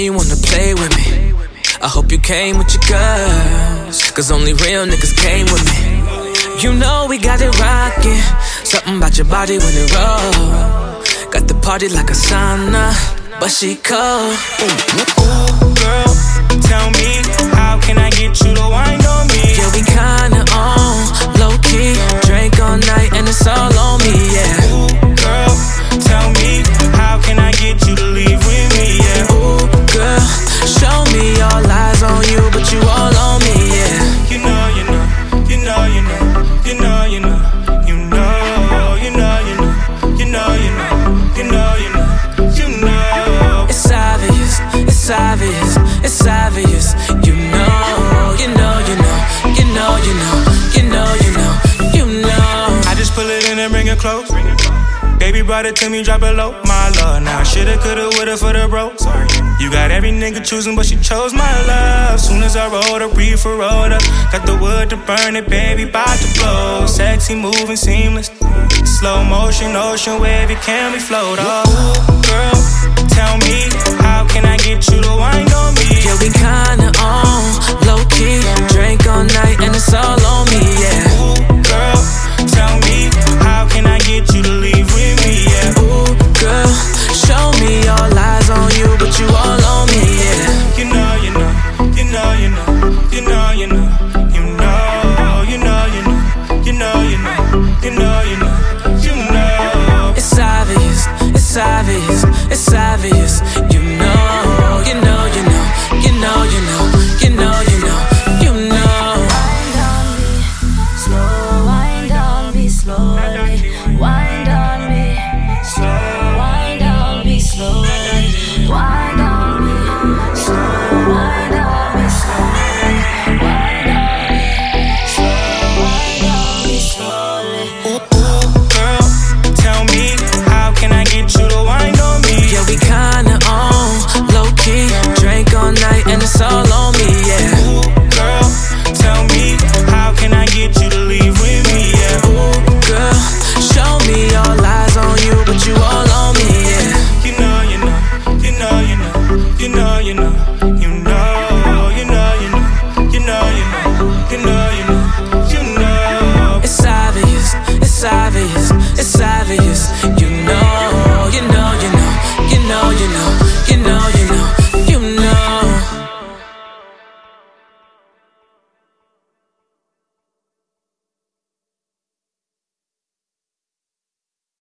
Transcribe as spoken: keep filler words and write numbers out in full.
you wanna play with me? I hope you came with your girls, cause only real niggas came with me. You know we got it rockin', something about your body when it roll. Got the party like a sauna, but she cold. Ooh, girl, tell me, how can I get you to wind on me? Yeah, we kinda on, low-key, drink all night and it's all on me, yeah. Ooh, girl, tell me, how can I get you to leave with me, yeah. Ooh, girl, show me all eyes on you, but you all on me, yeah. You know, you know, you know, you know, you know, you know, you know, you know, you know, you know, you know, you know, you know, you know. It's obvious, it's obvious, it's obvious. You know, you know, you know, you know, you know, you know, you know, you know. I just pull it in and bring it close. Baby brought it to me, drop it low. My love, now shoulda, coulda, woulda for the bro. Sorry. You got every nigga choosing, but she chose my love. Soon as I rolled up, reefer rolled up. Got the wood to burn it, baby, bout to blow. Sexy, moving, seamless. Slow motion, ocean wave, it can be float off. Ooh, girl, tell me, how can I get you to wind on me? Yeah, we kinda on, low-key, drink all night and it's all on me, yeah. Ooh, girl, tell me, how can I get you to leave with me, yeah. Ooh, girl, show me all eyes on you, but you all on me, yeah. You know, you know, you know, you know, you know, you know, you know, you know, you know, you know, you know, you know, you know, you know. It's obvious, it's obvious, it's obvious. You know, you know, you know, you know, you know, you know, you know, you know. Wind on me, slow, wind on me, slow.